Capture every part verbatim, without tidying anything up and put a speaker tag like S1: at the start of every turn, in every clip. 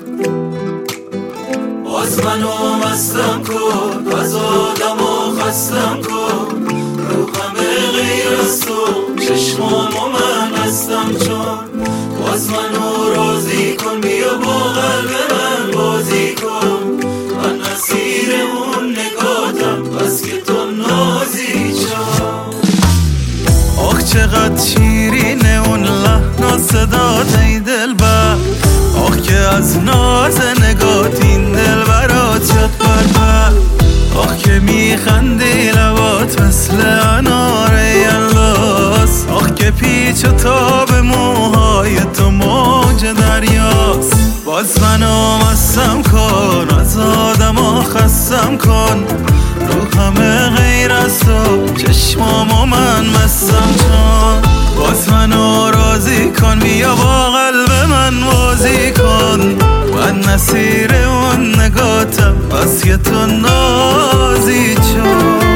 S1: باز منو مستم کن، باز آدمو خستم کن، رو همه غیر از تو چشمامو من هستم چون. باز منو راضی کن، بیا با قلب من بازی کن، من اسیر اون نگاتم بس که تو نازی چون.
S2: آخ چقدر شیرینه اون لحن و صدات ای دلبر، آخ که از ناز نگات این دل برات شد بربر. آخ که میخندی لبات مثل انار یلاس، آخ که پیچ و تاب موهای تو موج دریاست. باز منو مستم کن، از آدما خستم کن، رو همه غیر از تو چشمامو من مستم چون. باز منو راضی کن، بیا با قلب من بازی کن، من نصیر اون نگاتم بس که تو نازی چون.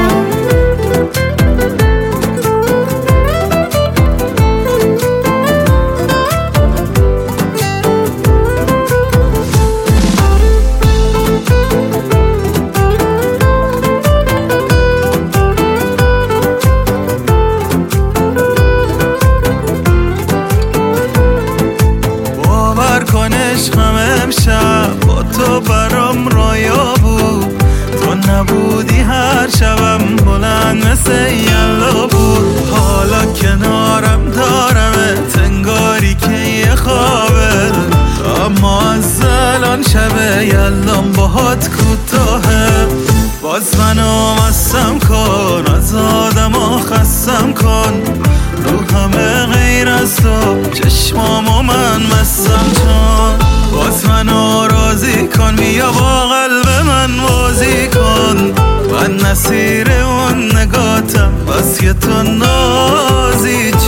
S2: عشقم امشب با تو برام رویا بود، تو نبودی هر شبم بلند مثل یلا بود. حالا کنارم دارمت انگاری که یه خوابه، اما از الان شب یلام باهات کوتاهه. باز منو مستم کن، از آدما خستم کن، رو همه غیر از تو چشمامو من مستم چون. باز منو راضی کن، بیا با قلب من بازی کن، من نصیر اون نگاتم بس که تو نازی